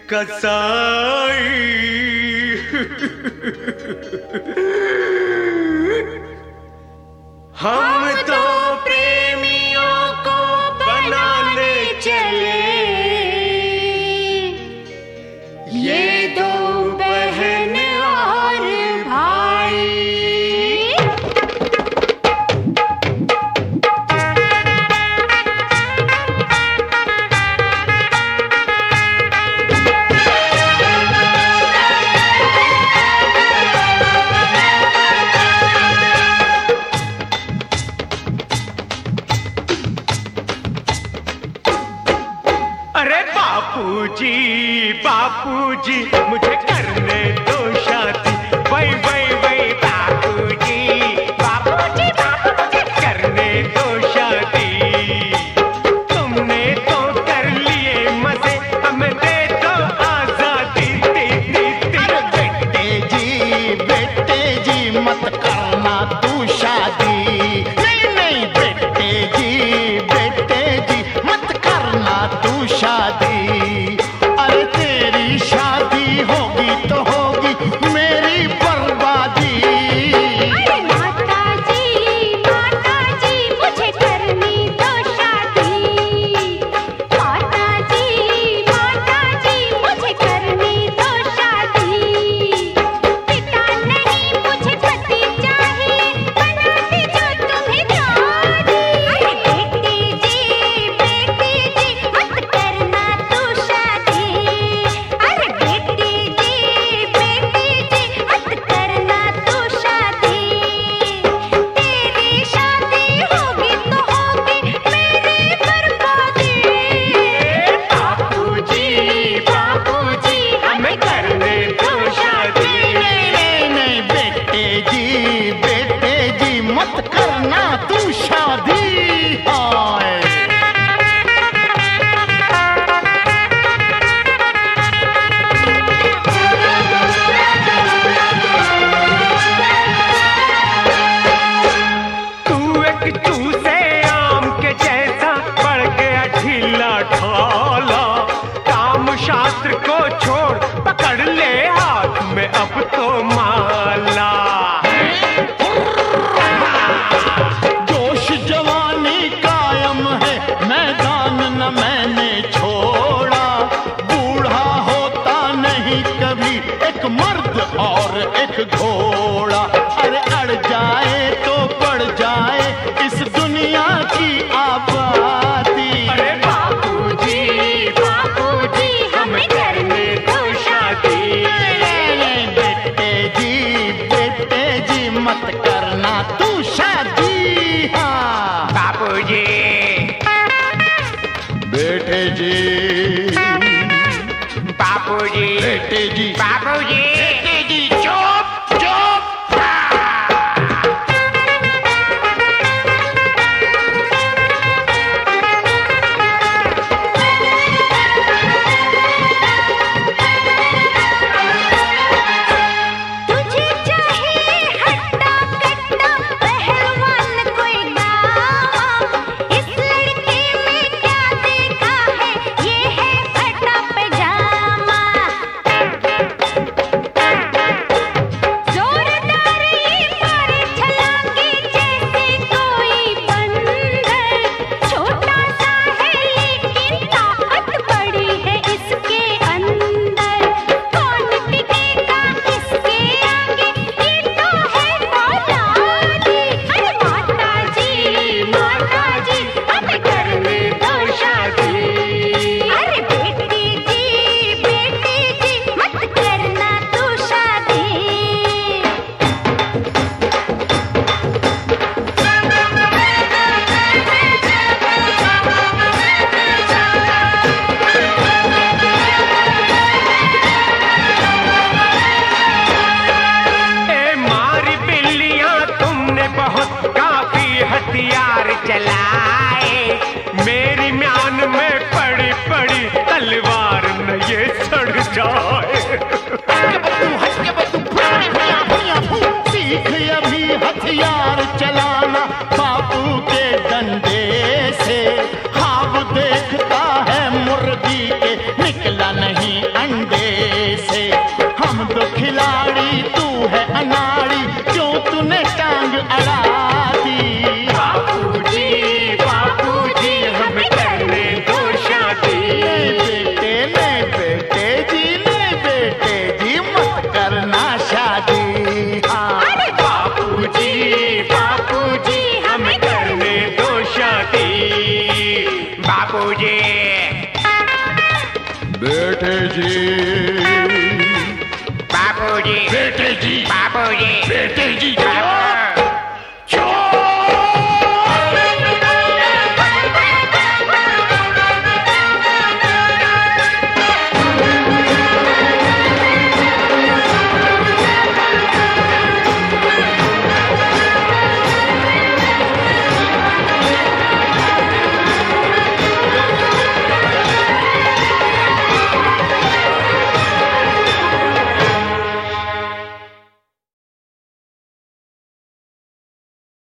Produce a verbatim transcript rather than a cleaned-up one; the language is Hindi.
कसाई। हम तो प्रेमियों को बनाने चले, ये दो बहन और भाई। अरे बापूजी बापूजी मुझे करने दो शादी, वही वही वही बापूजी बापूजी बापूजी करने दो शादी। तुमने तो कर लिए मजे, हमें दे दो आजादी। ती, ती, ती। बेटे जी बेटे जी मत करना तू शादी, नहीं नहीं बेटे जी बेटे जी मत करना तू शादी। अरे तेरी शादी होगी तो होगी मेरी बर्बादी। अरे माता जी माता जी मुझे करनी दो शादी। माता जी माता जी मुझे करनी दो शादी। पिता नहीं मुझे पति चाहिए, बनाती जो तुम्हें दादी। अरे बेटी जी बेटी जी मत करना तू शादी। अरे बेटी जी बेटी जी मत करना तू शादी। तेरी शादी होगी तो होगी मेरी बर्बादी। बापूजी बापूजी हमें करने दो शादी। नहीं नहीं नहीं बेटे जी बेटे जी मत करना तू शादी। हाय तू एक चूसे आम के जैसा पड़ गया ढीला ढाला। काम शास्त्र को छोड़ पकड़ ले हाथ में अब तो माला। जोश जवानी कायम है, मैदान न मैंने छोड़ा। बूढ़ा होता नहीं कभी एक मर्द और एक घोड़ा। अरे अड़ जाए तो पड़ जाए इस दुनिया की आबादी। अरे बापूजी बापूजी हमें करने दो शादी। नहीं, बेटे जी बेटे जी मत करना तू शादी। हाँ बापूजी बेटे जी बापूजी बेटे जी बापूजी बेटे जी चुप चुप। तुझे चाहे हट्टा कट्टा पहलवान कोई गावा। इस लड़के में क्या देखा है, ये है फटा पैजामा। बेटे जी।